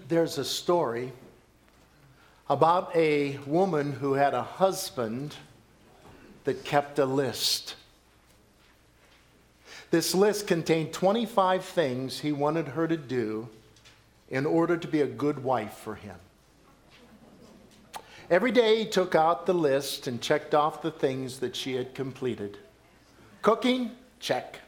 There's a story about a woman who had a husband that kept a list. This list contained 25 things he wanted her to do in order to be a good wife for him. Every day he took out the list and checked off the things that she had completed. Cooking? Check.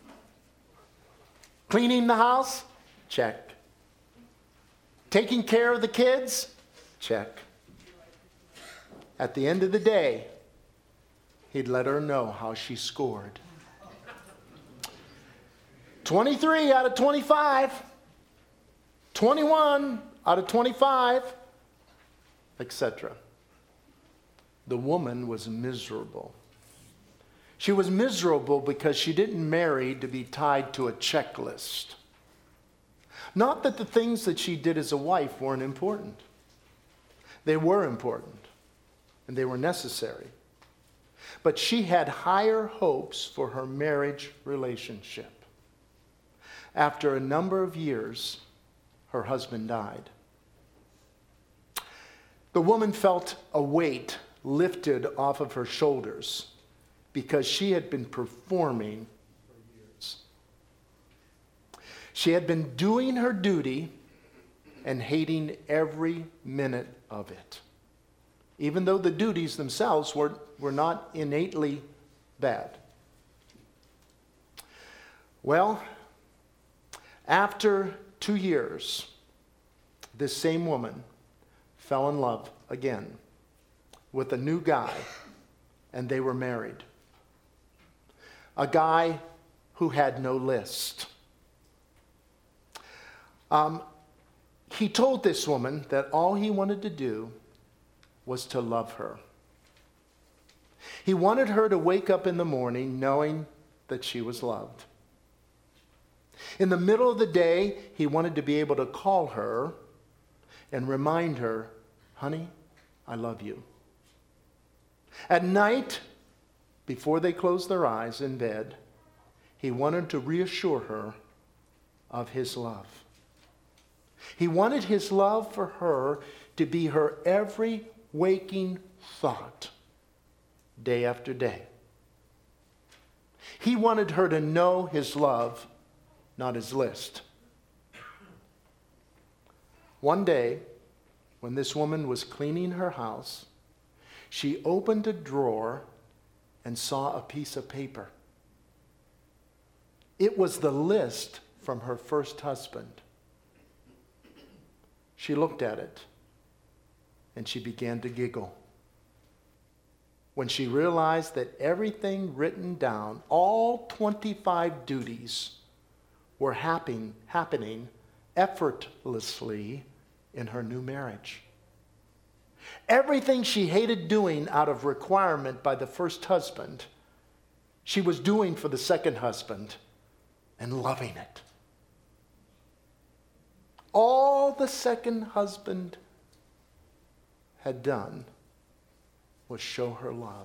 Cleaning the house? Check. Taking care of the kids? Check. At the end of the day, he'd let her know how she scored. 23 out of 25. 21 out of 25. Etc. The woman was miserable. She was miserable because she didn't marry to be tied to a checklist. Not that the things that she did as a wife weren't important. They were important, and they were necessary. But she had higher hopes for her marriage relationship. After a number of years, her husband died. The woman felt a weight lifted off of her shoulders because she had been performing for years. She had been doing her duty and hating every minute of it, even though the duties themselves were not innately bad. Well, after 2 years, this same woman fell in love again with a new guy, and they were married. A guy who had no list. He told this woman that all he wanted to do was to love her. He wanted her to wake up in the morning knowing that she was loved. In the middle of the day, he wanted to be able to call her and remind her, honey, I love you. At night, before they closed their eyes in bed, he wanted to reassure her of his love. He wanted his love for her to be her every waking thought, day after day. He wanted her to know his love, not his list. One day, when this woman was cleaning her house, she opened a drawer and saw a piece of paper. It was the list from her first husband. She looked at it and she began to giggle. When she realized that everything written down, all 25 duties, were happening effortlessly in her new marriage. Everything she hated doing out of requirement by the first husband, she was doing for the second husband and loving it. All the second husband had done was show her love.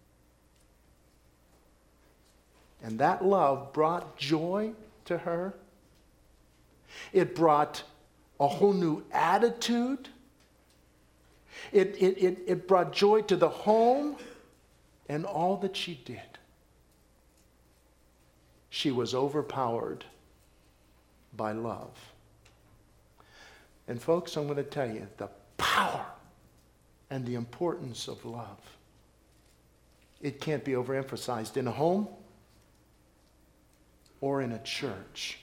And that love brought joy to her. It brought a whole new attitude. It brought joy to the home and all that she did. She was overpowered by love. And folks, I'm going to tell you the power and the importance of love. It can't be overemphasized in a home or in a church.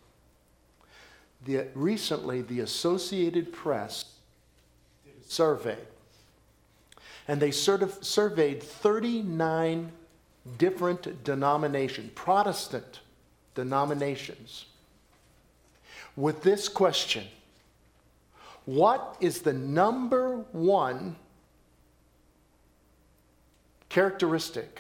Recently, the Associated Press did a survey, and they surveyed 39 different denominations, Protestant denominations, with this question: what is the number one characteristic,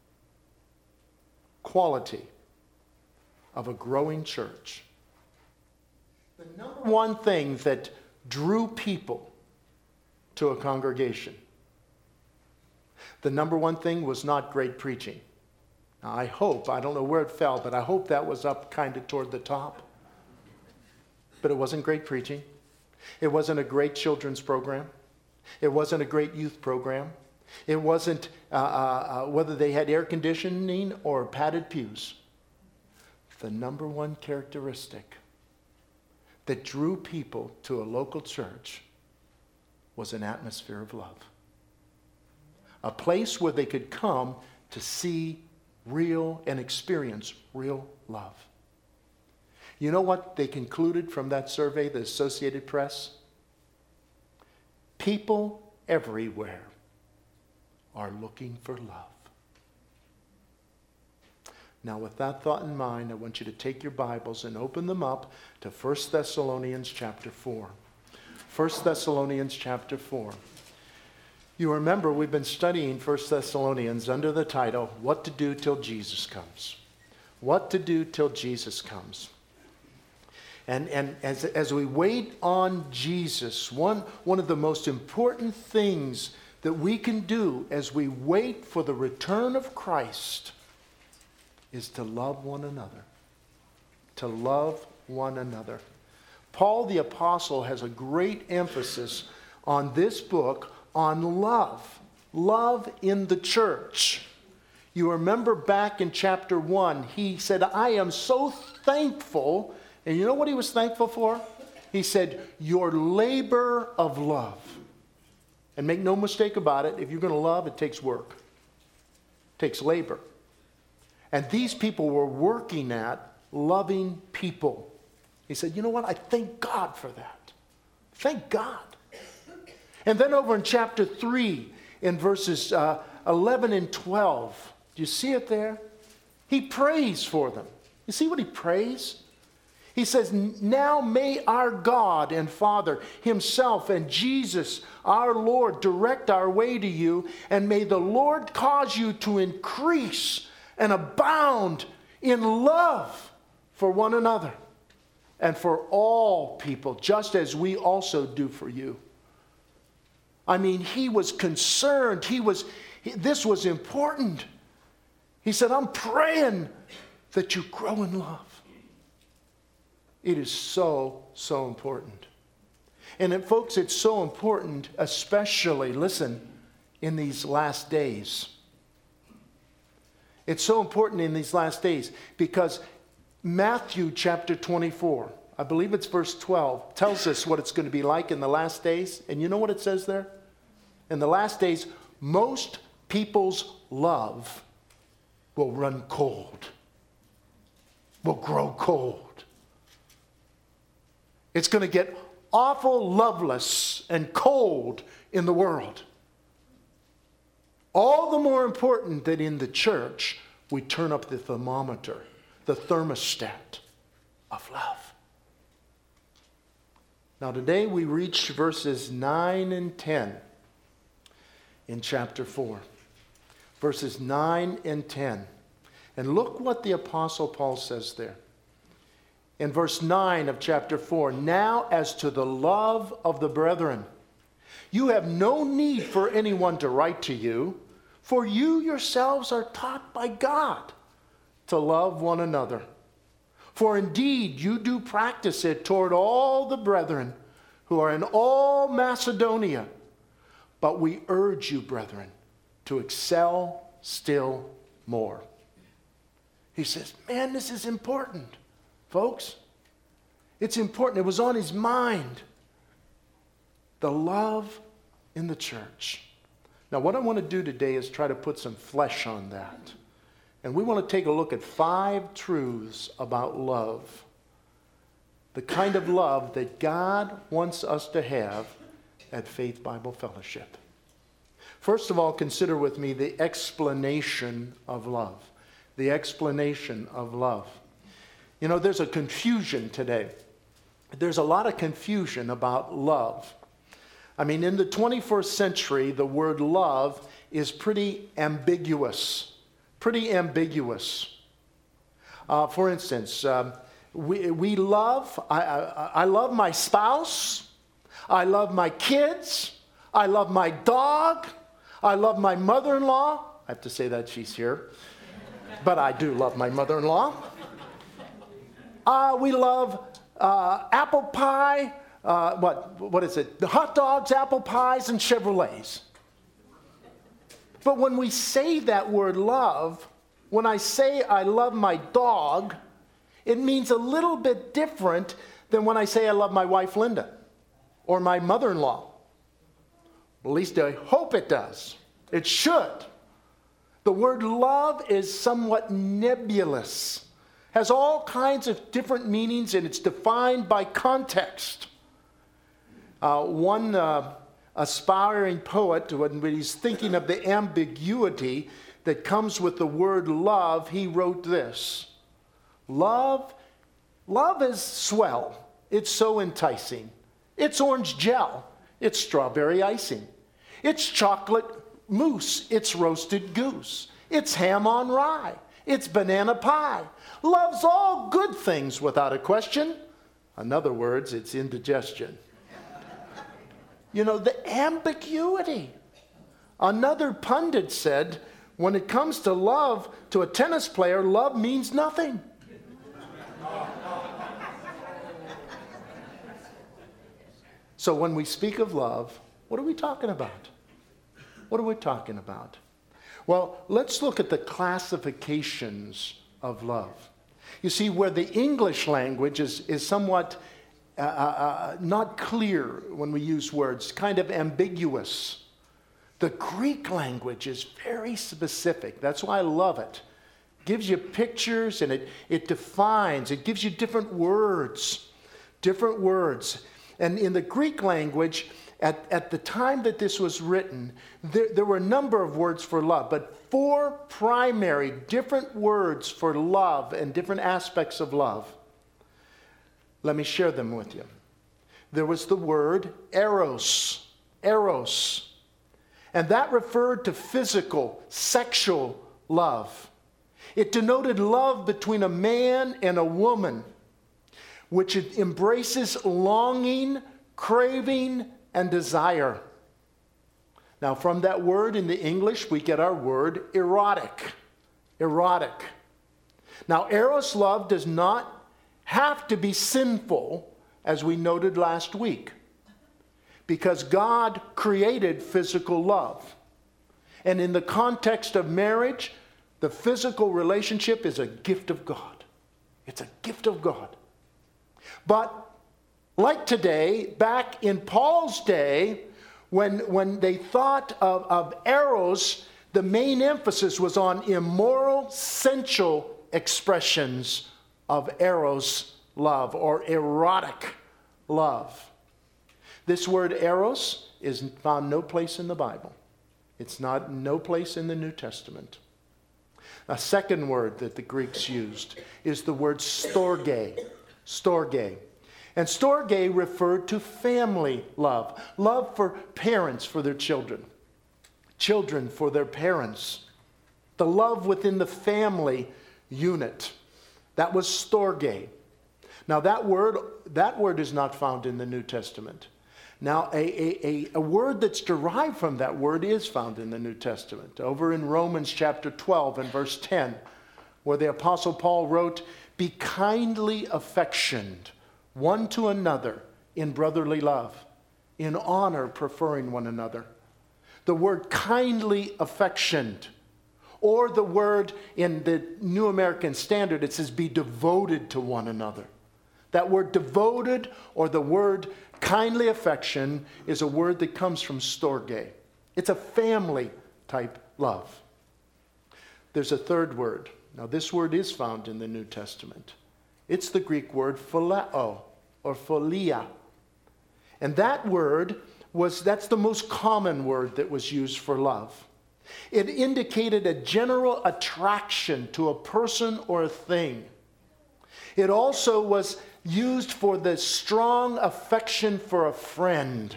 quality of a growing church? The number one thing that drew people to a congregation, the number one thing was not great preaching. Now, I don't know where it fell, but I hope that was up kind of toward the top. But it wasn't great preaching. It wasn't a great children's program. It wasn't a great youth program. It wasn't whether they had air conditioning or padded pews. The number one characteristic that drew people to a local church was an atmosphere of love. A place where they could come to see real and experience real love. You know what they concluded from that survey, the Associated Press? People everywhere are looking for love. Now, with that thought in mind, I want you to take your Bibles and open them up to 1 Thessalonians chapter 4. 1 Thessalonians chapter 4. You remember we've been studying 1 Thessalonians under the title, What to Do Till Jesus Comes. What to do till Jesus comes. And as we wait on Jesus, one of the most important things that we can do as we wait for the return of Christ is to love one another. To love one another. Paul the Apostle has a great emphasis on this book on love. Love in the church. You remember back in chapter 1, he said, I am so thankful. And you know what he was thankful for? He said, your labor of love. And make no mistake about it, if you're going to love, it takes work. It takes labor. And these people were working at loving people. He said, you know what? I thank God for that. Thank God. And then over in chapter 3, in verses 11 and 12, do you see it there? He prays for them. You see what he prays? He says, now may our God and Father himself and Jesus, our Lord, direct our way to you, and may the Lord cause you to increase and abound in love for one another and for all people, just as we also do for you. I mean, he was concerned. This was important. He said, I'm praying that you grow in love. It is so, so important. And folks, it's so important, especially, listen, in these last days. It's so important in these last days because Matthew chapter 24, I believe it's verse 12, tells us what it's going to be like in the last days. And you know what it says there? In the last days, most people's love will run cold, will grow cold. It's going to get awful loveless and cold in the world. All the more important that in the church, we turn up the thermometer, the thermostat of love. Now today we reach verses 9 and 10 in chapter 4. Verses 9 and 10. And look what the Apostle Paul says there. In verse 9 of chapter 4, now as to the love of the brethren, you have no need for anyone to write to you, for you yourselves are taught by God to love one another. For indeed you do practice it toward all the brethren who are in all Macedonia. But we urge you, brethren, to excel still more. He says, man, this is important. Folks, it's important. It was on his mind. The love in the church. Now, what I want to do today is try to put some flesh on that. And we want to take a look at 5 truths about love. The kind of love that God wants us to have at Faith Bible Fellowship. First of all, consider with me the explanation of love. The explanation of love. You know, there's a confusion today. There's a lot of confusion about love. I mean, in the 21st century, the word love is pretty ambiguous. Pretty ambiguous. For instance, we love, I love my spouse. I love my kids. I love my dog. I love my mother-in-law. I have to say that she's here. But I do love my mother-in-law. We love apple pie, what is it? The hot dogs, apple pies, and Chevrolets. But when we say that word love, when I say I love my dog, it means a little bit different than when I say I love my wife, Linda, or my mother-in-law. At least I hope it does. It should. The word love is somewhat nebulous, has all kinds of different meanings, and it's defined by context. One aspiring poet, when he's thinking of the ambiguity that comes with the word love, he wrote this: Love is swell. It's so enticing. It's orange gel. It's strawberry icing. It's chocolate mousse. It's roasted goose. It's ham on rye. It's banana pie. Love's all good things without a question. In other words, it's indigestion. You know, the ambiguity. Another pundit said, when it comes to love, to a tennis player, love means nothing. So when we speak of love, what are we talking about? What are we talking about? Well, let's look at the classifications of love. You see, where the English language is somewhat not clear when we use words, kind of ambiguous. The Greek language is very specific. That's why I love it. It gives you pictures and it defines, it gives you different words. And in the Greek language, at the time that this was written, there were a number of words for love, but 4 primary different words for love and different aspects of love. Let me share them with you. There was the word eros, and that referred to physical, sexual love. It denoted love between a man and a woman, which embraces longing, craving, and desire. Now, from that word in the English, we get our word erotic. Erotic. Now, eros love does not have to be sinful, as we noted last week, because God created physical love. And in the context of marriage, the physical relationship is a gift of God. It's a gift of God. But like today, back in Paul's day, when they thought of eros, the main emphasis was on immoral, sensual expressions of eros love or erotic love. This word eros is found no place in the Bible. It's no place in the New Testament. A second word that the Greeks used is the word storge. Storge. And storge referred to family love. Love for parents for their children. Children for their parents. The love within the family unit. That was storge. Now that word is not found in the New Testament. Now a word that's derived from that word is found in the New Testament. Over in Romans chapter 12 and verse 10, where the Apostle Paul wrote, "Be kindly affectioned one to another in brotherly love, in honor preferring one another." The word kindly affectioned, or the word in the New American Standard, it says be devoted to one another. That word devoted or the word kindly affection is a word that comes from storge. It's a family type love. There's a third word. Now this word is found in the New Testament. It's the Greek word phileo or philia. And that word that's the most common word that was used for love. It indicated a general attraction to a person or a thing. It also was used for the strong affection for a friend.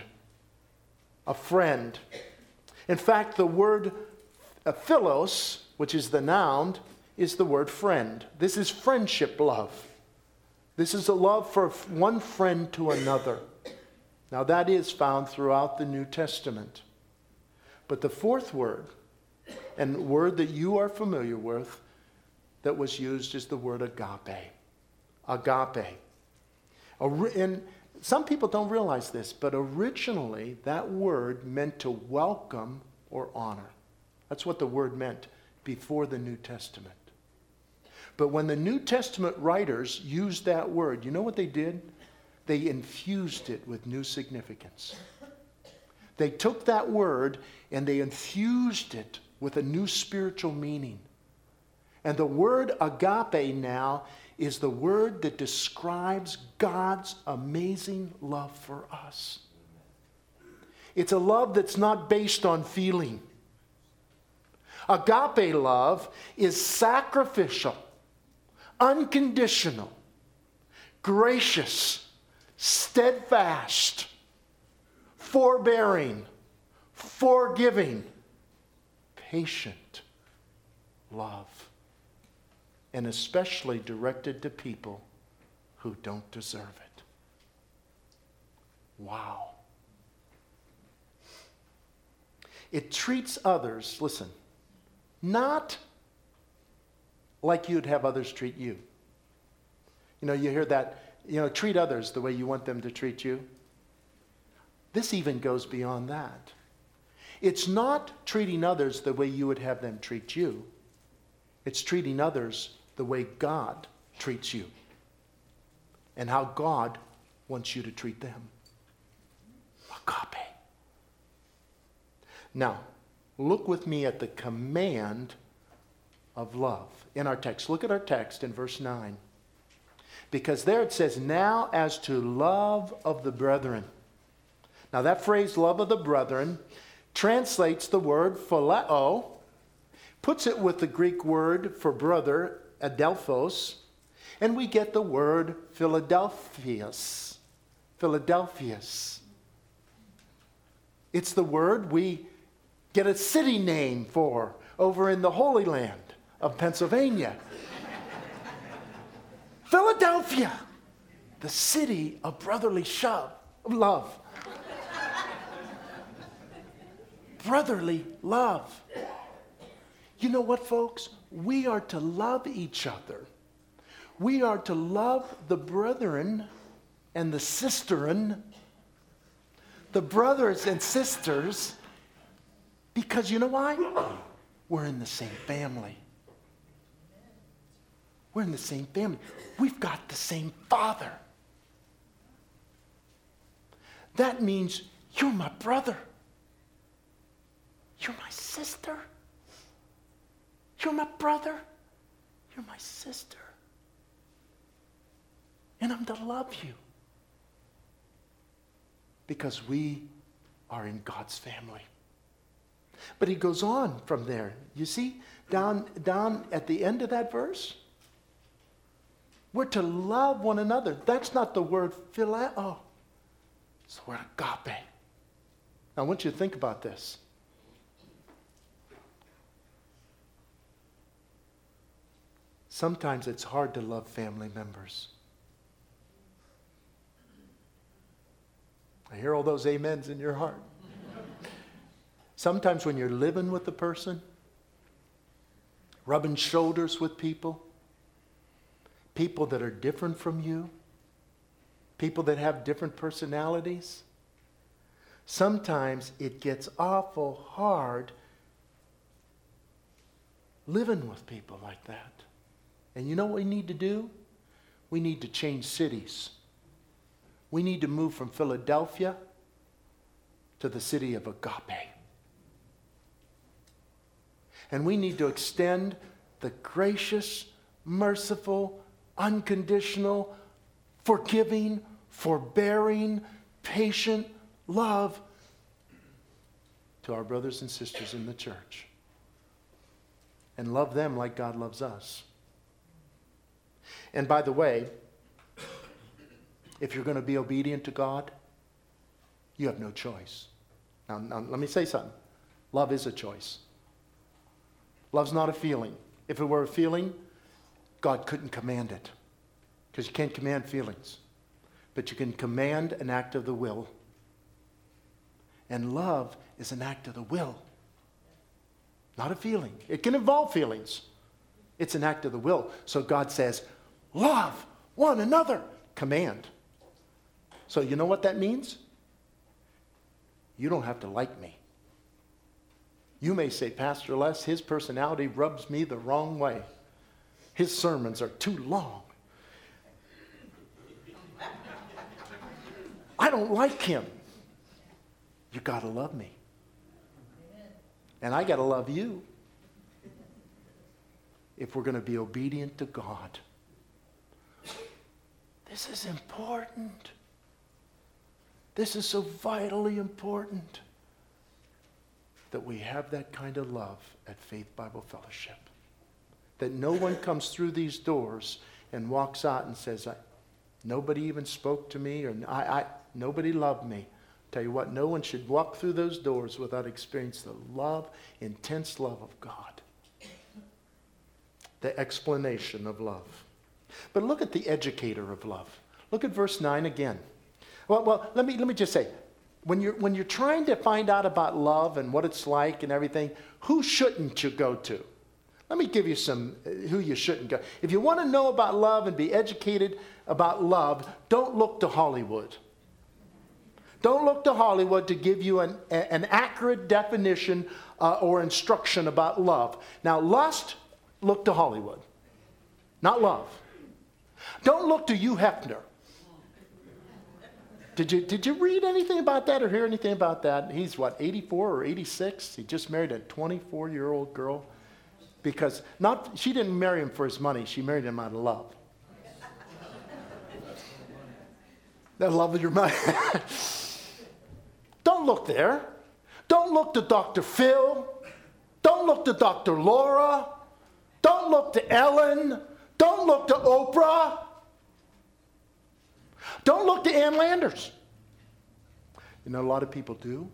A friend. In fact, the word philos, which is the noun, is the word friend. This is friendship love. This is a love for one friend to another. Now that is found throughout the New Testament. But the fourth word, and word that you are familiar with, that was used is the word agape. Agape. And Some people don't realize this, but originally that word meant to welcome or honor. That's what the word meant before the New Testament. But when the New Testament writers used that word, you know what they did? They infused it with new significance. They took that word and they infused it with a new spiritual meaning. And the word agape now is the word that describes God's amazing love for us. It's a love that's not based on feeling. Agape love is sacrificial, unconditional, gracious, steadfast, forbearing, forgiving, patient love. And especially directed to people who don't deserve it. Wow. It treats others, listen, not like you'd have others treat you. You know, you hear that, treat others the way you want them to treat you. This even goes beyond that. It's not treating others the way you would have them treat you. It's treating others the way God treats you and how God wants you to treat them. Agape. Now, look with me at the command of love in our text. Look at our text in verse 9. Because there it says, now as to love of the brethren. Now that phrase, love of the brethren, translates the word phileo, puts it with the Greek word for brother, adelphos, and we get the word Philadelphius. Philadelphius. It's the word we get a city name for over in the Holy Land of Pennsylvania. Philadelphia, the city of brotherly love. Brotherly love. You know what, folks? We are to love each other. We are to love the brethren and the sisterin, the brothers and sisters, because you know why? We're in the same family. We're in the same family. We've got the same Father. That means you're my brother. You're my sister. You're my brother. You're my sister. And I'm to love you. Because we are in God's family. But he goes on from there. You see, down at the end of that verse, we're to love one another. That's not the word phileo. It's the word agape. Now, I want you to think about this. Sometimes it's hard to love family members. I hear all those amens in your heart. Sometimes when you're living with a person, rubbing shoulders with people that are different from you, people that have different personalities, sometimes it gets awful hard living with people like that. And you know what we need to do? We need to change cities. We need to move from Philadelphia to the city of agape. And we need to extend the gracious, merciful, unconditional, forgiving, forbearing, patient love to our brothers and sisters in the church. And love them like God loves us. And by the way, if you're going to be obedient to God, you have no choice. Now let me say something. Love is a choice. Love's not a feeling. If it were a feeling, God couldn't command it. Because you can't command feelings. But you can command an act of the will. And love is an act of the will. Not a feeling. It can involve feelings. It's an act of the will. So God says, love one another. Command. So you know what that means? You don't have to like me. You may say, Pastor Les, his personality rubs me the wrong way. His sermons are too long. I don't like him. You got to love me. And I got to love you if we're going to be obedient to God. This is important. This is so vitally important that we have that kind of love at Faith Bible Fellowship. That no one comes through these doors and walks out and says, nobody even spoke to me, or nobody loved me. Tell you what, no one should walk through those doors without experiencing the love, intense love of God. The explanation of love. But look at the educator of love. Look at verse 9 again. Well, let me just say, when you're trying to find out about love and what it's like and everything, who shouldn't you go to? Let me give you some who you shouldn't go. If you want to know about love and be educated about love, don't look to Hollywood. Don't look to Hollywood to give you an accurate definition or instruction about love. Now, lust, look to Hollywood, not love. Don't look to Hugh Hefner. Did you read anything about that or hear anything about that? He's 84 or 86? He just married a 24-year-old girl. Because she didn't marry him for his money. She married him out of love. The love of your money. Don't look there. Don't look to Dr. Phil. Don't look to Dr. Laura. Don't look to Ellen. Don't look to Oprah. Don't look to Ann Landers. You know, a lot of people do.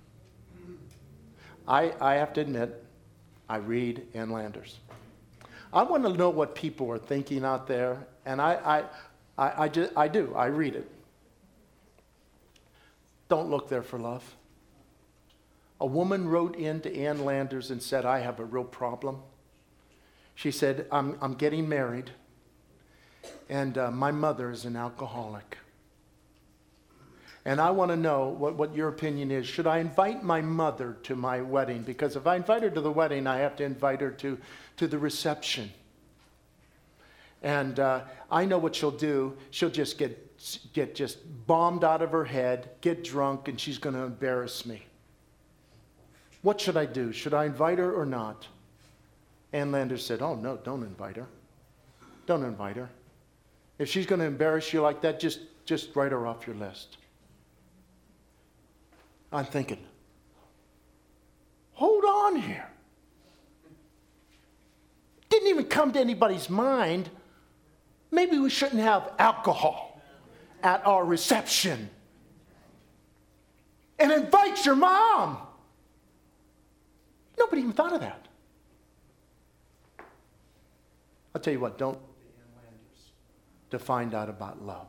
I have to admit, I read Ann Landers. I want to know what people are thinking out there, and I do. I read it. Don't look there for love. A woman wrote in to Ann Landers and said, I have a real problem. She said, I'm getting married, and my mother is an alcoholic. And I want to know what your opinion is. Should I invite my mother to my wedding? Because if I invite her to the wedding, I have to invite her to the reception. And I know what she'll do. She'll just get just bombed out of her head, get drunk, and she's going to embarrass me. What should I do? Should I invite her or not? Ann Landers said, oh, no, don't invite her. Don't invite her. If she's going to embarrass you like that, just write her off your list. I'm thinking, hold on here. Didn't even come to anybody's mind. Maybe we shouldn't have alcohol at our reception. And invite your mom. Nobody even thought of that. I'll tell you what, don't to find out about love.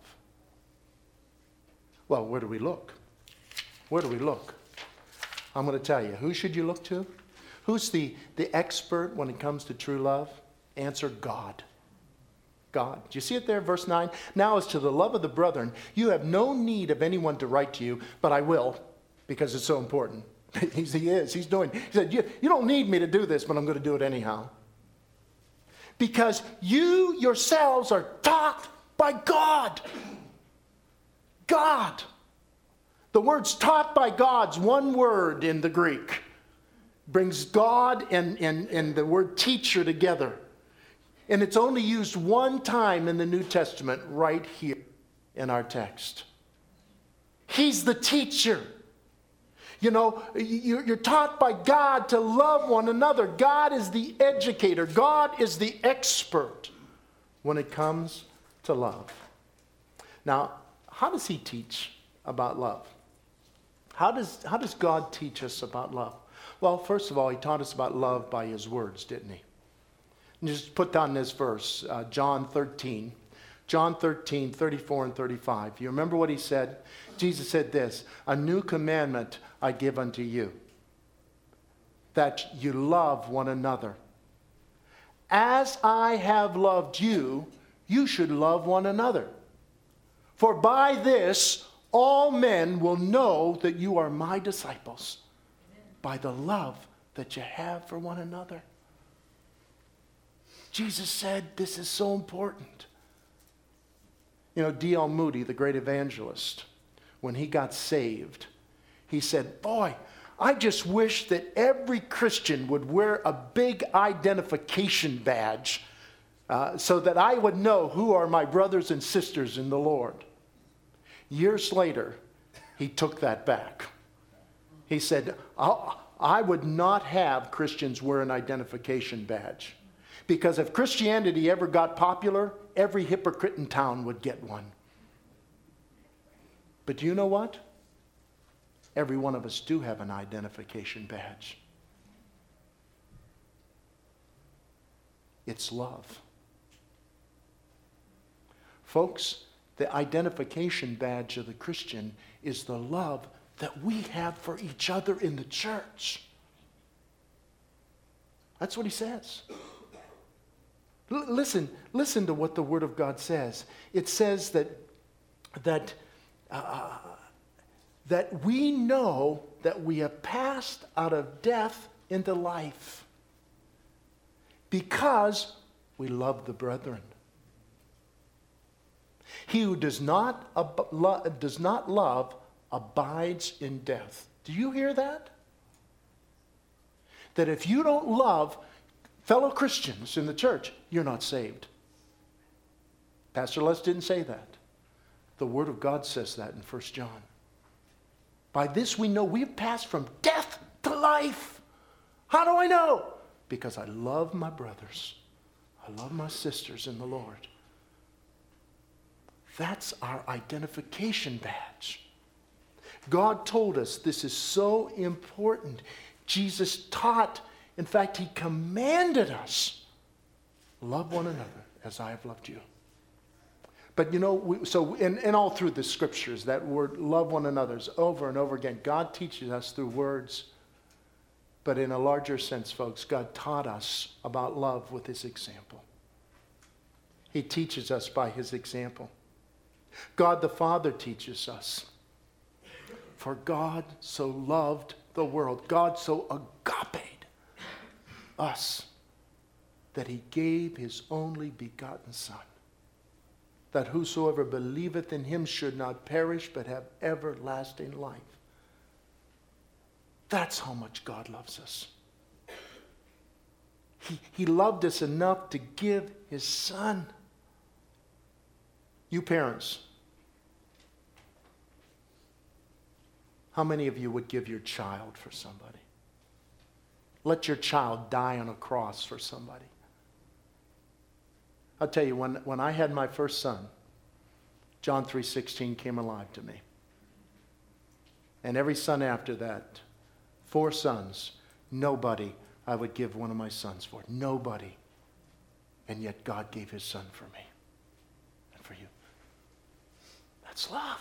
Well, where do we look? Where do we look? I'm going to tell you. Who should you look to? Who's the expert when it comes to true love? Answer, God. God. Do you see it there, verse 9? Now as to the love of the brethren, you have no need of anyone to write to you, but I will, because it's so important. He said, you don't need me to do this, but I'm going to do it anyhow. Because you yourselves are taught by God. God. The word's taught by God's one word in the Greek. Brings God and the word teacher together. And it's only used one time in the New Testament, right here in our text. He's the teacher. You know, you're taught by God to love one another. God is the educator. God is the expert when it comes to love. Now, how does he teach about love? How does God teach us about love? Well, first of all, he taught us about love by his words, didn't he? And just put down this verse, John 13. John 13, 34 and 35. You remember what he said? Jesus said this, a new commandment I give unto you, that you love one another. As I have loved you, you should love one another. For by this all men will know that you are my disciples by the love that you have for one another. Jesus said this is so important. You know, D.L. Moody, the great evangelist, when he got saved, he said, boy, I just wish that every Christian would wear a big identification badge so that I would know who are my brothers and sisters in the Lord. Years later, he took that back. He said, I would not have Christians wear an identification badge. Because if Christianity ever got popular, every hypocrite in town would get one. But do you know what? Every one of us do have an identification badge. It's love. Folks, the identification badge of the Christian is the love that we have for each other in the church. That's what he says. Listen to what the Word of God says. It says that we know that we have passed out of death into life because we love the brethren. He who does not love abides in death. Do you hear that? That if you don't love fellow Christians in the church, you're not saved. Pastor Les didn't say that. The Word of God says that in 1 John. By this we know we've passed from death to life. How do I know? Because I love my brothers. I love my sisters in the Lord. That's our identification badge. God told us this is so important. Jesus taught, in fact, he commanded us, love one another as I have loved you. But you know, in all through the scriptures, that word love one another is over and over again. God teaches us through words. But in a larger sense, folks, God taught us about love with his example. He teaches us by his example. God the Father teaches us. For God so loved the world, God so agaped us, that he gave his only begotten Son, that whosoever believeth in him should not perish but have everlasting life. That's how much God loves us. He loved us enough to give his Son. You parents, how many of you would give your child for somebody? Let your child die on a cross for somebody. I'll tell you, when I had my first son, John 3:16 came alive to me. And every son after that, 4 sons, nobody I would give one of my sons for. Nobody. And yet God gave his Son for me and for you. That's love.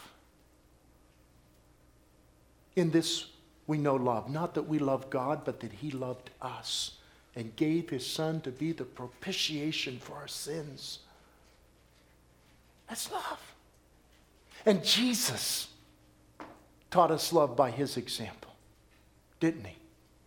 In this we know love. Not that we love God, but that he loved us and gave his Son to be the propitiation for our sins. That's love. And Jesus taught us love by his example, didn't he?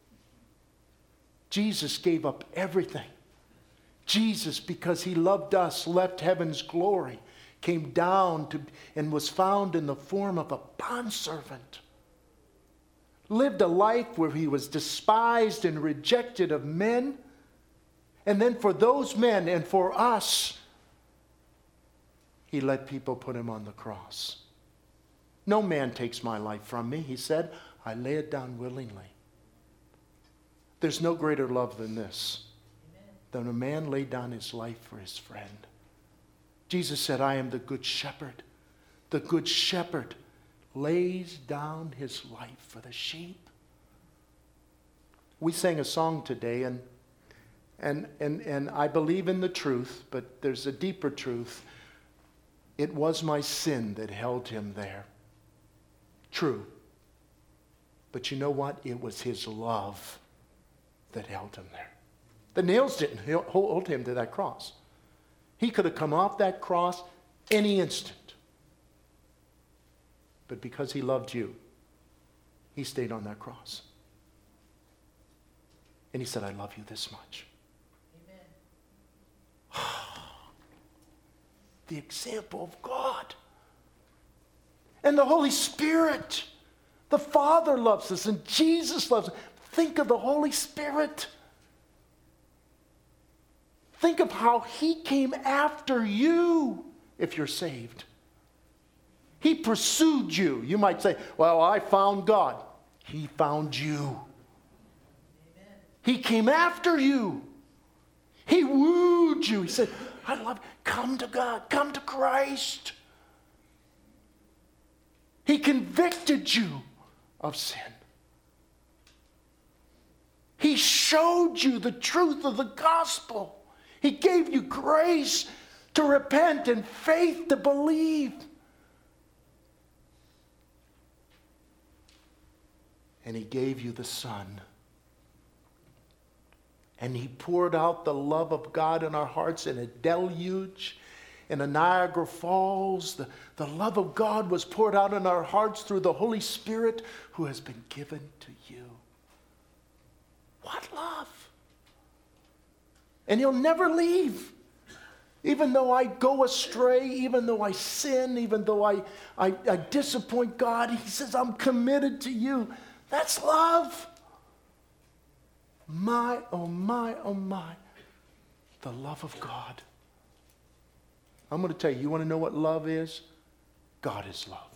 Jesus gave up everything. Jesus, because he loved us, left heaven's glory, came down and was found in the form of a bondservant. Lived a life where he was despised and rejected of men. And then for those men and for us, he let people put him on the cross. No man takes my life from me, he said. I lay it down willingly. There's no greater love than this, than a man lay down his life for his friend. Jesus said, I am the good shepherd. The good shepherd lays down his life for the sheep. We sang a song today, and I believe in the truth, but there's a deeper truth. It was my sin that held him there. True. But you know what? It was his love that held him there. The nails didn't hold him to that cross. He could have come off that cross any instant. But because he loved you, he stayed on that cross. And he said, I love you this much. Amen. The example of God. And the Holy Spirit. The Father loves us and Jesus loves us. Think of the Holy Spirit. Think of how he came after you if you're saved. He pursued you. You might say, well, I found God. He found you. Amen. He came after you. He wooed you. He said, I love you. Come to God. Come to Christ. He convicted you of sin. He showed you the truth of the gospel. He gave you grace to repent and faith to believe. And he gave you the Son. And he poured out the love of God in our hearts in a deluge, in a Niagara Falls. The love of God was poured out in our hearts through the Holy Spirit who has been given to you. What love! And he'll never leave. Even though I go astray, even though I sin, even though I disappoint God, he says, I'm committed to you. That's love. My, oh my, oh my. The love of God. I'm going to tell you, you want to know what love is? God is love.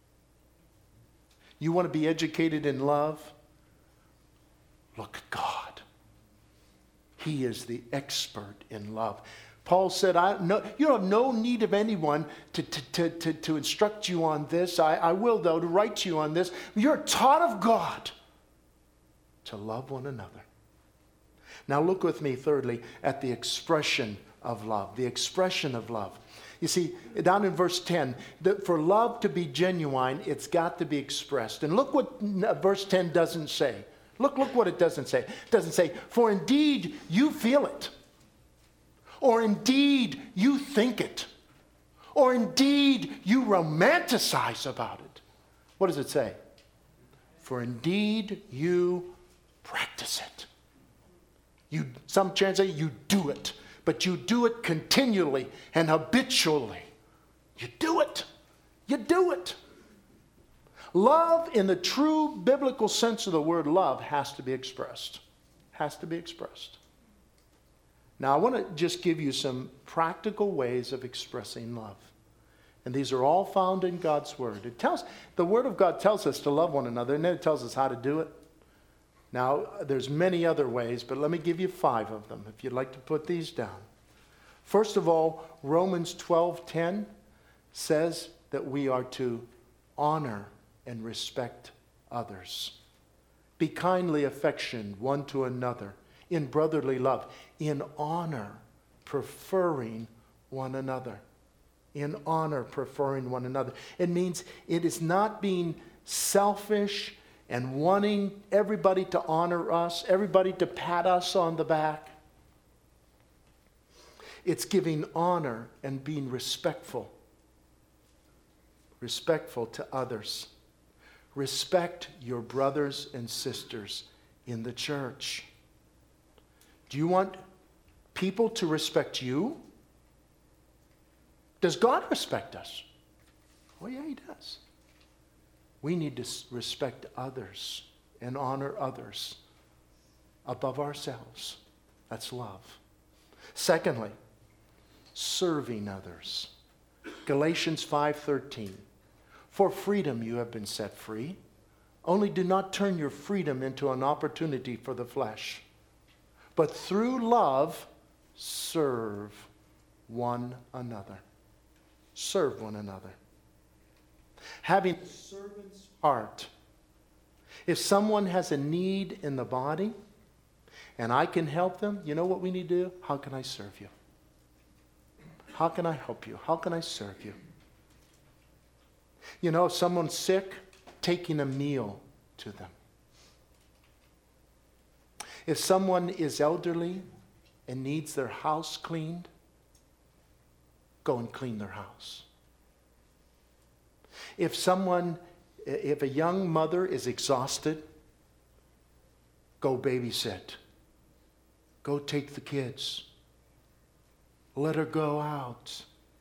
You want to be educated in love? Look at God. He is the expert in love. Paul said, you have no need of anyone to instruct you on this. I will, though, to write to you on this. You're taught of God to love one another. Now look with me, thirdly, at the expression of love. The expression of love. You see, down in verse 10, for love to be genuine, it's got to be expressed. And look what verse 10 doesn't say. Look what it doesn't say. It doesn't say, for indeed you feel it. Or indeed you think it. Or indeed you romanticize about it. What does it say? For indeed you practice it. Some translate you do it. But you do it continually and habitually. You do it. You do it. Love in the true biblical sense of the word love has to be expressed. Has to be expressed. Now I want to just give you some practical ways of expressing love. And these are all found in God's word. The word of God tells us to love one another, and then it tells us how to do it. Now, there's many other ways, but let me give you 5 of them if you'd like to put these down. First of all, Romans 12:10 says that we are to honor and respect others. Be kindly affectioned one to another in brotherly love, in honor, preferring one another. In honor, preferring one another. It means it is not being selfish and wanting everybody to honor us, everybody to pat us on the back. It's giving honor and being respectful. Respectful to others. Respect your brothers and sisters in the church. Do you want people to respect you? Does God respect us? Oh, yeah, he does. We need to respect others and honor others above ourselves. That's love. Secondly, serving others. Galatians 5:13. For freedom you have been set free. Only do not turn your freedom into an opportunity for the flesh, but through love serve one another. Serve one another. Having a servant's heart. If someone has a need in the body and I can help them, you know what we need to do? How can I serve you? How can I help you? How can I serve you? You know, if someone's sick, taking a meal to them. If someone is elderly and needs their house cleaned, go and clean their house. If a young mother is exhausted, go babysit. Go take the kids. Let her go out.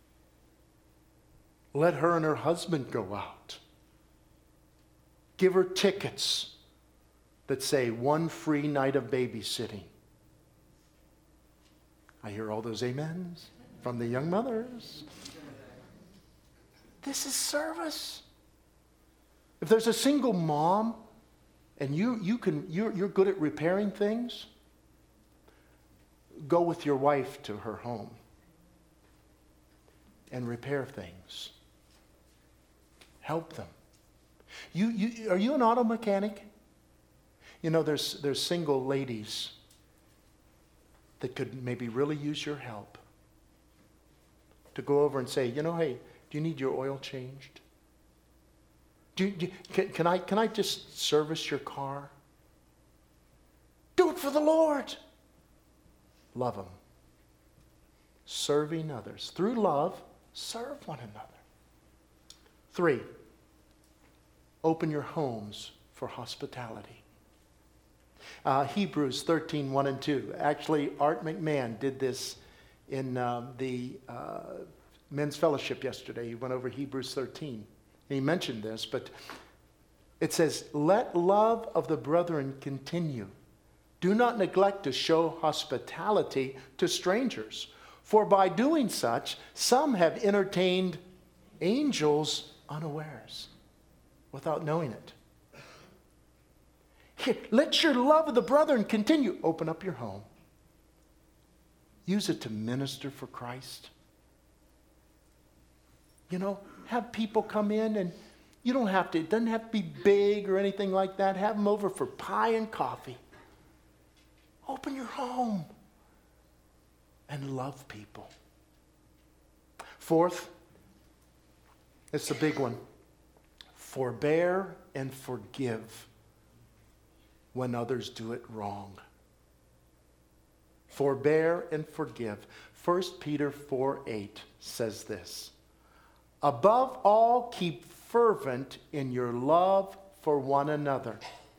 Let her and her husband go out. Give her tickets that say 1 free night of babysitting. I hear all those amens from the young mothers. This is service. If there's a single mom and you're good at repairing things, go with your wife to her home and repair things. Help them. Are you an auto mechanic? You know, there's single ladies that could maybe really use your help to go over and say, hey, do you need your oil changed? Can I just service your car? Do it for the Lord. Love them. Serving others. Through love, serve one another. 3, open your homes for hospitality. Hebrews 13, 1 and 2. Actually, Art McMahon did this in the men's fellowship yesterday. He went over Hebrews 13. And he mentioned this, but it says, let love of the brethren continue. Do not neglect to show hospitality to strangers, for by doing such, some have entertained angels unawares, without knowing it. Here, let your love of the brethren continue. Open up your home. Use it to minister for Christ. Have people come in, and you don't have to, it doesn't have to be big or anything like that. Have them over for pie and coffee. Open your home and love people. 4th, it's the big one. Forbear and forgive when others do it wrong. Forbear and forgive. 1 Peter 4:8 says this. Above all, keep fervent in your love for one another,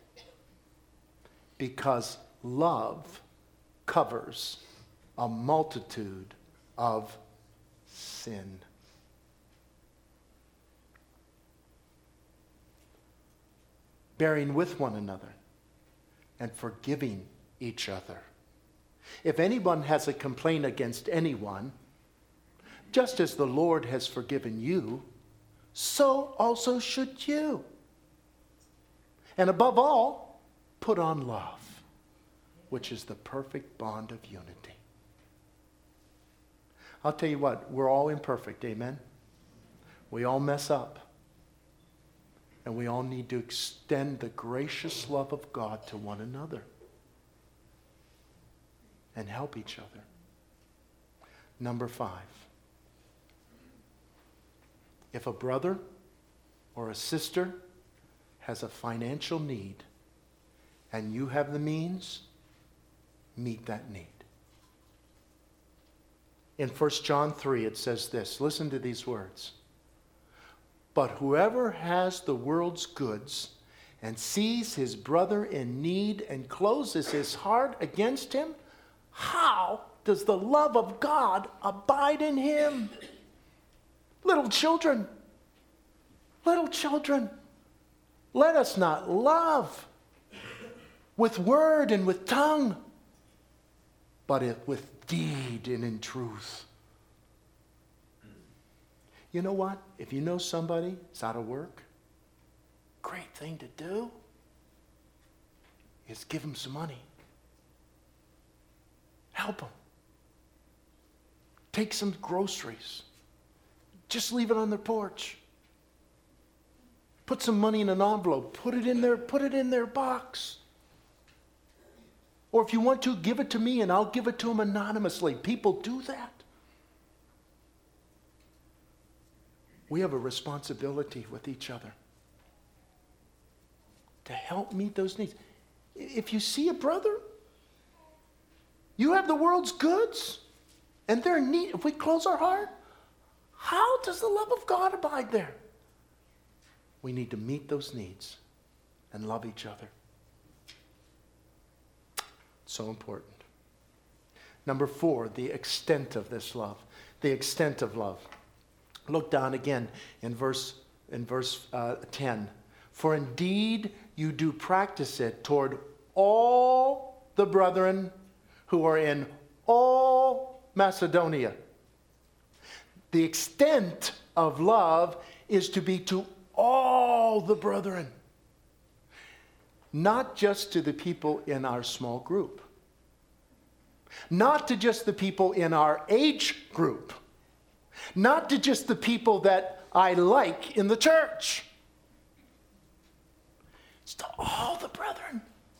because love covers a multitude of sin. Bearing with one another and forgiving each other. If anyone has a complaint against anyone, just as the Lord has forgiven you, so also should you. And above all, put on love, which is the perfect bond of unity. I'll tell you what, we're all imperfect, amen? We all mess up. And we all need to extend the gracious love of God to one another and help each other. Number 5. If a brother or a sister has a financial need and you have the means, meet that need. In 1 John 3, it says this. Listen to these words. But whoever has the world's goods and sees his brother in need and closes his heart against him, how does the love of God abide in him? Little children, let us not love with word and with tongue, but with deed and in truth. You know what? If you know somebody is out of work, great thing to do is give them some money. Help them. Take some groceries. Just leave it on their porch. Put some money in an envelope. Put it in their box. Or if you want to, give it to me and I'll give it to them anonymously. People do that. We have a responsibility with each other to help meet those needs. If you see a brother, you have the world's goods, and they're in need. If we close our heart, how does the love of God abide there? We need to meet those needs and love each other. So important. Number 4, the extent of this love. The extent of love. Look down again in verse 10. For indeed you do practice it toward all the brethren who are in all Macedonia. The extent of love is to be to all the brethren. Not just to the people in our small group. Not to just the people in our age group. Not to just the people that I like in the church. It's to all the brethren.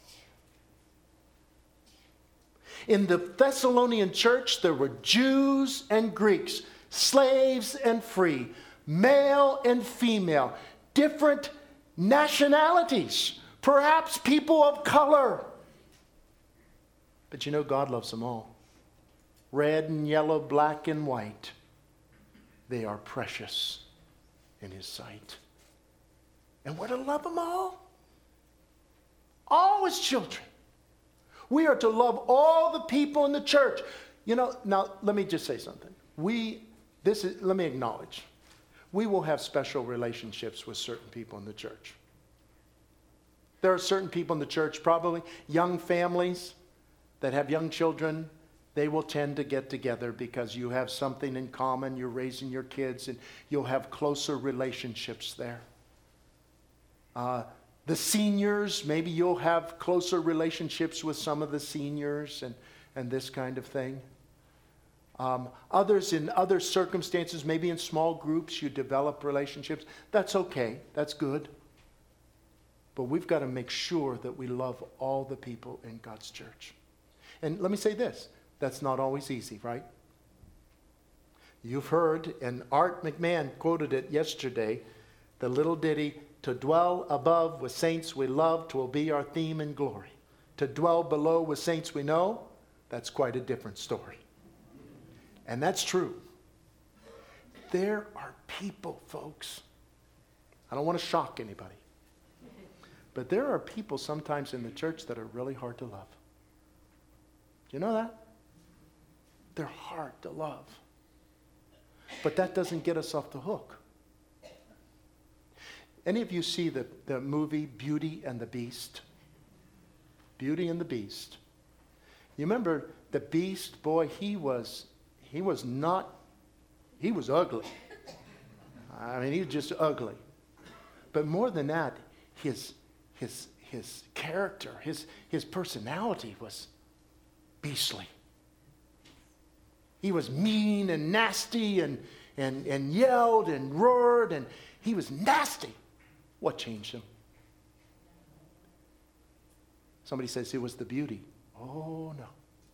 In the Thessalonian church, there were Jews and Greeks, slaves and free, male and female, different nationalities, perhaps people of color. But you know, God loves them all. Red and yellow, black and white. They are precious in His sight. And we're to love them all. All His children. We are to love all the people in the church. You know, now let me just say something. Let me acknowledge. We will have special relationships with certain people in the church. There are certain people in the church, probably young families that have young children. They will tend to get together because you have something in common. You're raising your kids and you'll have closer relationships there. The seniors, maybe you'll have closer relationships with some of the seniors and this kind of thing. Others in other circumstances, maybe in small groups, you develop relationships. That's okay. That's good. But we've got to make sure that we love all the people in God's church. And let me say this. That's not always easy, right? You've heard, and Art McMahon quoted it yesterday, the little ditty, to dwell above with saints we love, 'twill be our theme and glory. To dwell below with saints we know, that's quite a different story. And that's true. There are people, folks. I don't want to shock anybody. But there are people sometimes in the church that are really hard to love. Do you know that? They're hard to love. But that doesn't get us off the hook. Any of you see the movie Beauty and the Beast? Beauty and the Beast. You remember the Beast, boy, he was ugly. I mean, he was just ugly. But more than that, his character, his personality was beastly. He was mean and nasty and yelled and roared, and he was nasty. What changed him? Somebody says it was the beauty. Oh, no.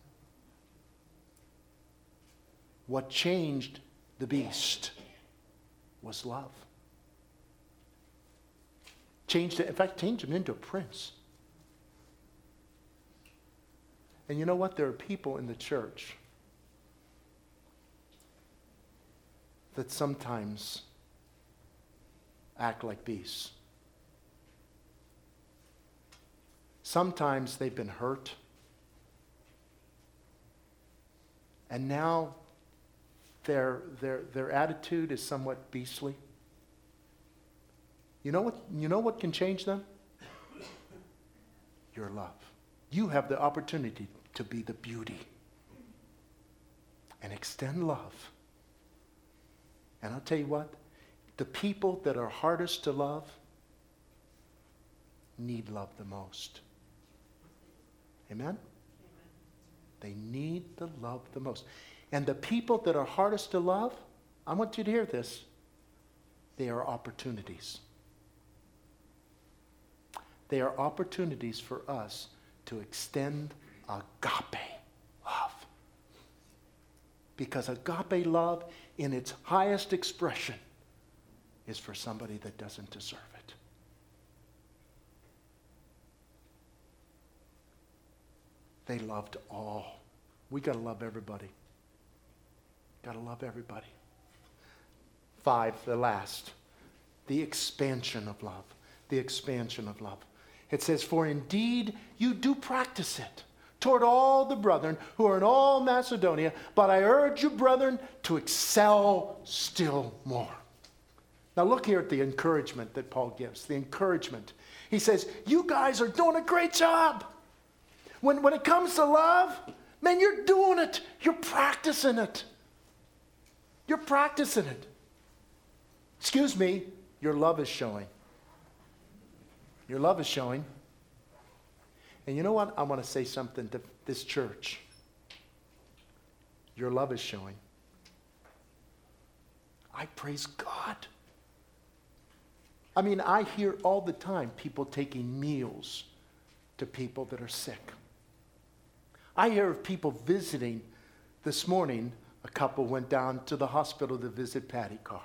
What changed the beast was love. Changed him into a prince. And you know what? There are people in the church that sometimes act like beasts. Sometimes they've been hurt. And now their attitude is somewhat beastly. You know what can change them? Your love. You have the opportunity to be the beauty and extend love. And I'll tell you what, the people that are hardest to love need love the most. Amen? They need the love the most. And the people that are hardest to love, I want you to hear this, they are opportunities. They are opportunities for us to extend agape love. Because agape love, in its highest expression, is for somebody that doesn't deserve it. They loved all. We got to love everybody. Got to love everybody. 5, the last. the expansion of love. The expansion of love. It says, for indeed you do practice it toward all the brethren who are in all Macedonia, but I urge you, brethren, to excel still more. Now look here at the encouragement that Paul gives, the encouragement. He says, you guys are doing a great job. When it comes to love, man, you're doing it. You're practicing it. You're practicing it. Excuse me, your love is showing. Your love is showing. And you know what? I want to say something to this church. Your love is showing. I praise God. I mean, I hear all the time people taking meals to people that are sick. I hear of people visiting. This morning, a couple went down to the hospital to visit Patty Carr.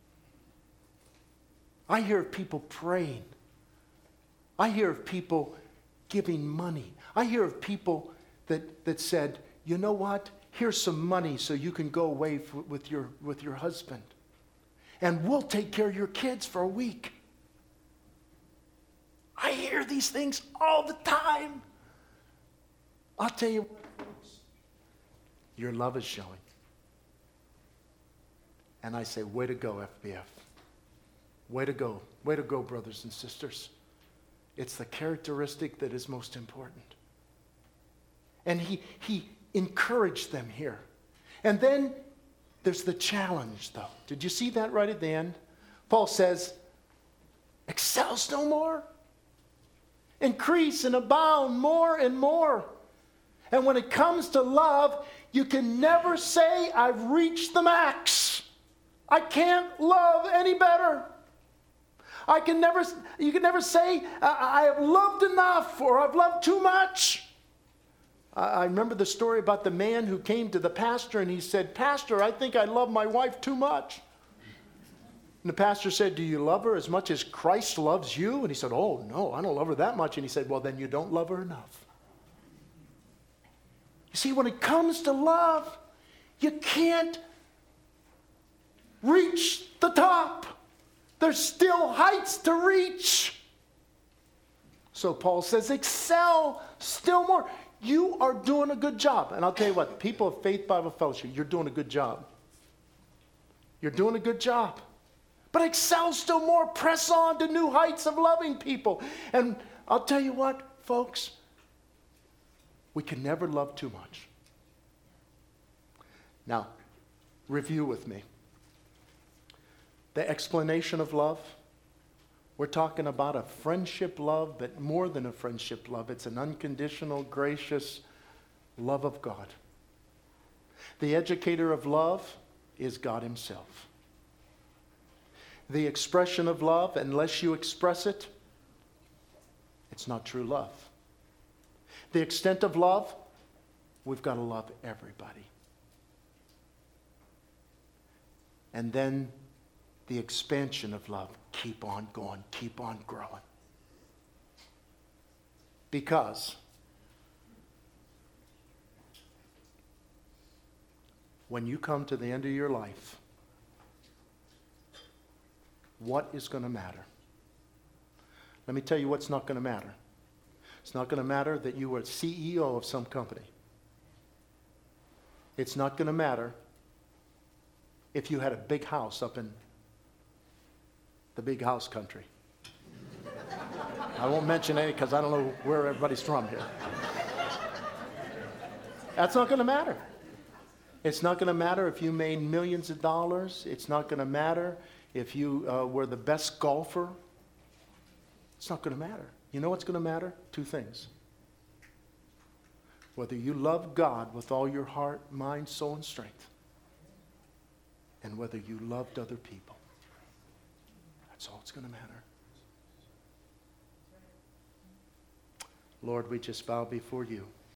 I hear of people praying. I hear of people giving money. I hear of people that said, you know what? Here's some money so you can go away with your husband. And we'll take care of your kids for a week. I hear these things all the time. I'll tell you what, your love is showing. And I say, way to go, FBF. Way to go. Way to go, brothers and sisters. It's the characteristic that is most important. And he encouraged them here. And then there's the challenge, though. Did you see that right at the end? Paul says, excel still more. Increase and abound more and more. And when it comes to love, you can never say, I've reached the max. I can't love any better. You can never say, I have loved enough or I've loved too much. I remember the story about the man who came to the pastor and he said, Pastor, I think I love my wife too much. And the pastor said, do you love her as much as Christ loves you? And he said, oh, no, I don't love her that much. And he said, well, then you don't love her enough. You see, when it comes to love, you can't reach the top. There's still heights to reach. So Paul says, excel still more. You are doing a good job. And I'll tell you what, people of Faith Bible Fellowship, you're doing a good job. You're doing a good job. But excel still more. Press on to new heights of loving people. And I'll tell you what, folks, we can never love too much. Now, review with me. The explanation of love, we're talking about a friendship love, but more than a friendship love. It's an unconditional, gracious love of God. The educator of love is God himself. The expression of love, unless you express it, it's not true love. The extent of love, we've got to love everybody. And then the expansion of love, keep on going, keep on growing. Because when you come to the end of your life, what is going to matter? Let me tell you what's not going to matter. It's not going to matter that you were CEO of some company. It's not going to matter if you had a big house up in the big house country. I won't mention any because I don't know where everybody's from here. That's not going to matter. It's not going to matter if you made millions of dollars. It's not going to matter if you were the best golfer. It's not going to matter. You know what's going to matter? Two things. Whether you love God with all your heart, mind, soul, and strength, and whether you loved other people. That's all it's going to matter. Lord, we just bow before you.